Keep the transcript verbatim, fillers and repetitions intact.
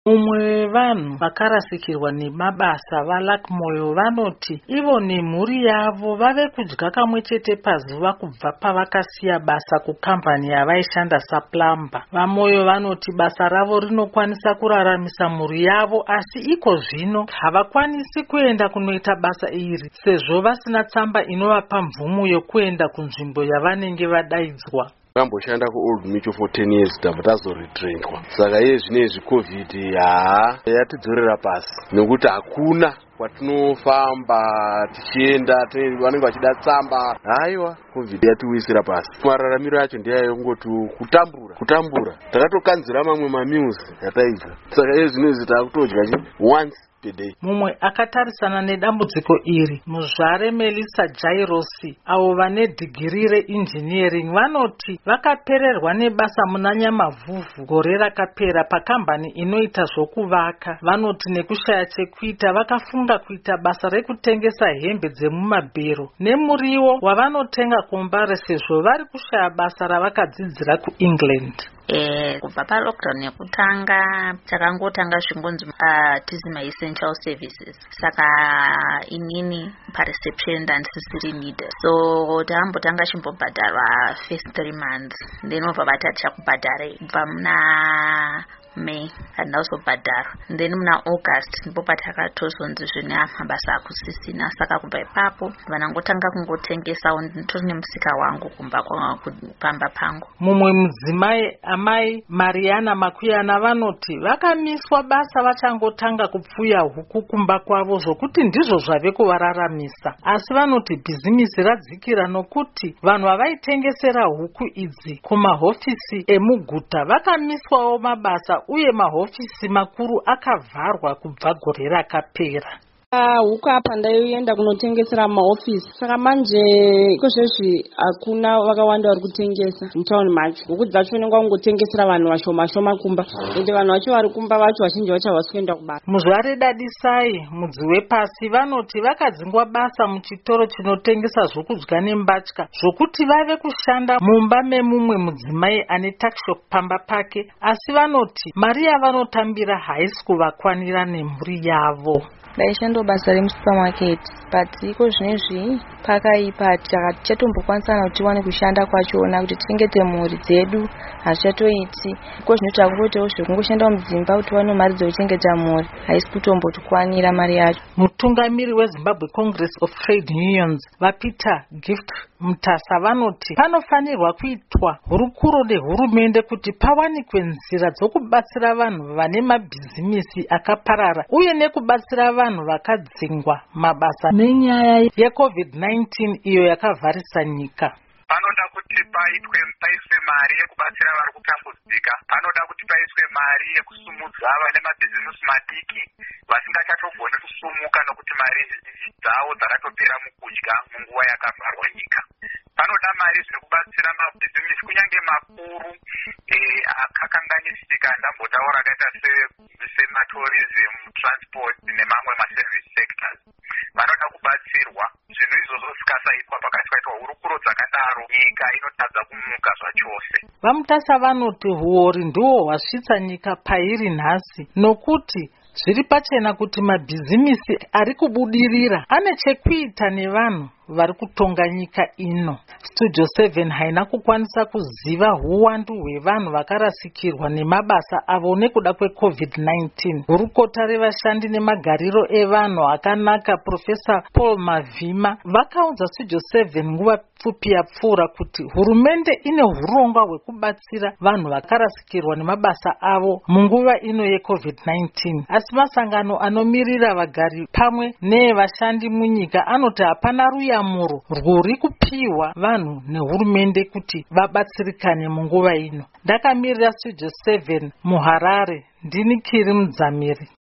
Umwe vanhu vakarasikirwa nemabasa vaLakmoyo vanoti ivo nemhuri yavo vave kudya kamwe chete pazuva kubva pavakasiya basa kukambani yavaishanda saplamba. VaMoyo vanoti basa ravo rinokwanisa kuraramisa mhuri yavo, asi iko zvino havakwanisi kuenda kunoita basa iri sezvo vasina tsamba inovapa mvumo yokuenda kunzvimbo yavanenge vadaidzwa. Tamboshanda kuOld Mutual for ten years tabva tazoretrainwa. Saka iye zvinezvi COVID haa yatidzorera pasi nekuti hakuna kwatinofamba tichienda vanenge vachida tsamba. Haiwa COVID yatiwisira pasi. Mararamiro acho ndeyayo ngoti kutambura kutambura takatokanzira mamwe mamuzi yataibva. Saka iye zvinezvi takutodya once. Mumwe akatarisana nedambudziko iri, muzvare Melissa Jairosi, avo vane dhigiri reinjiniering vanoti vakapererwa nebasa muna Nyamavhuvhu gore rakapera pakambani inoita zvokuvaka. Vanoti nekushaya chekuita vakafunga kuita basa rekutengesa hembe dzemumabhero nemuriwo wavanotenga kombare sezvo vari kushaya basa ravakadzidzira kuEngland. Eh, kubva pa-lockdown yekutanga takangotanga zvingonzi uh, tizima essential services. Saka inini pa-reception ndandisisiri needed. So takambotanga chimbobhadharwa first three months. Then obva vatati chakubhadhare kubva muna May and also bhadharwa. Then muna August ndipo patakatozonzi zvine mabasa akusisina. Saka kubva ipapo vanangotanga kungotengesawo nditori nemusika wangu kumba pamba pangu. Mumwe mudzimai amai Mariana Makuyana vanoti vakamiswa basa vachangotanga kupfuya huku kumba kwavo zvokuti ndizvo zvave kuvararamisa. Asi vanoti bhizimisi radzikira nokuti vanhu vavaitengesera huku idzi kumahofisi emuguta vakamiswawo mabasa uye mahofisi makuru akavharwa kubva gore rakapera. Huku apa ndaienda kunotengesera mahofisi. Saka manje kozvezvi hakuna vakawanda vari kutengesa mutauni macho. Huku dzacho unenge kungotengesera vanhu vashoma shoma kumba. Ende vanhu vacho vari kumba vacho vazhinji vacho havasi kuenda kubasa. Muzvare Dadisai, mudzi wepasi, vanoti vakadzingwa basa muchitoro chinotengesa zvokudya nembatya zvokuti vave kushanda mumba memumwe mudzimai ane takishop pamba pake, asi vanoti mari yavanotambira haisi kuvakwanira nemhuri yavo. Ndaishanda basa remusupermarket, but iko zvinezvi pakaipa tachatombokwanisana kuti tiwane kushanda kwachona kuti tichengete mhuri dzedu hazvichatoiti. Iko zvino takungoitawo zvekungoshanda mudzimba kuti tiwane mari dzekuchengeta mhuri, haisi kutombotikwanira mari yacho. Mutungamiri weZimbabwe Congress of Trade Unions vaPeter Gift Mutasa vanoti panofanirwa kuitwa hurukuro nehurumende kuti pawanikwe nzira dzokubatsira vanhu vane mabhizimisi akaparara uye nekubatsira vanhu vakadzingwa mabasa nenyaya yeCovid nineteen iyo yakavharisa nyika. Panoda kuti paitwe paiswe mari yekubatsira vari kutambudzika. Panoda kuti paiswe mari yekusumudza vane mabhizimisi madiki vasingachatogoni kusumuka nokuti mari dzavo dzakatopera mukudya munguva yakavharwa nyika. Panoda mari zvekubatsira mabhizimisi kunyange makuru akakanganisika. Ndambotaura akaita sematourism, transport nemamwe maservice sectors. Vanoda kubatsirwa. Zvinhu izvozvo zvikasaitwa pakati paitwa hurukuro dzakadaro nyika inotadza kumuka zvachose. Vamutasa vanoti huori ndiwo hwasvitsa nyika pairi nhasi nokuti zviri pachena kuti mabhizimisi ari kubudirira ane chekuita nevanhu vari kutonga nyika ino. Studio seven haina kukwanisa kuziva huwandu hwevanhu vakarasikirwa nemabasa avo nekuda kweCovid nineteen. Hurukota revashandi nemagariro evanhu akanaka Profesa Paul Mavhima vakaudza Studio seven nguva pfupi yapfuura kuti hurumende ine hurongwa hwekubatsira vanhu vakarasikirwa nemabasa avo munguva ino yeCovid nineteen. Asi masangano anomirira vagari pamwe nevashandi munyika anoti hapana ruyamuro rwuri kupiwa vanhu nehurumende kuti vabatsirikane munguva ino. Ndakamirira Studio seven muHarare, ndini Kiri Mudzamiri.